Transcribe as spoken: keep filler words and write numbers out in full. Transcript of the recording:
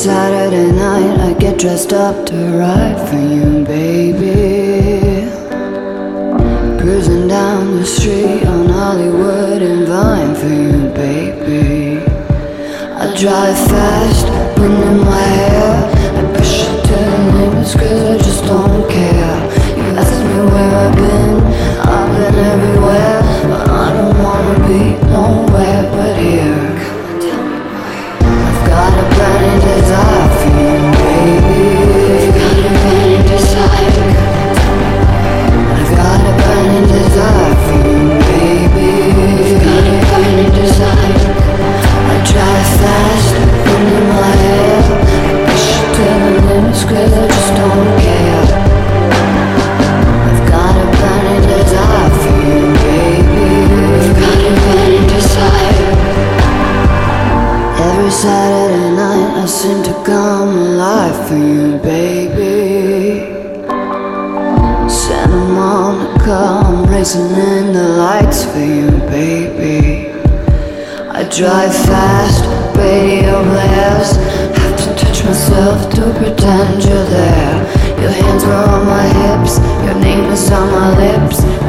Saturday night I get dressed up to ride for you, baby. Cruising down the street on Hollywood and Vine for you, baby. I drive fast, wind in my hair. I push it to the limits cause I just don't care. You ask me where I've been, I've been everywhere. But I don't wanna be nowhere but here. I've got a burning desire for you, baby. I've got a burning desire. I've got a burning desire for you, baby. I've got a burning desire. I drive fast, wind in my hair. I push it to the limits cause I just don't care. I've got a burning desire for you, baby. I've got a burning desire. Every Saturday night I seem to come alive for you, baby. Santa Monica, I'm racing in the lights for you, baby. I drive fast, radio blares. Have to touch myself to pretend you're there. Your hands were on my hips, your name is on my lips.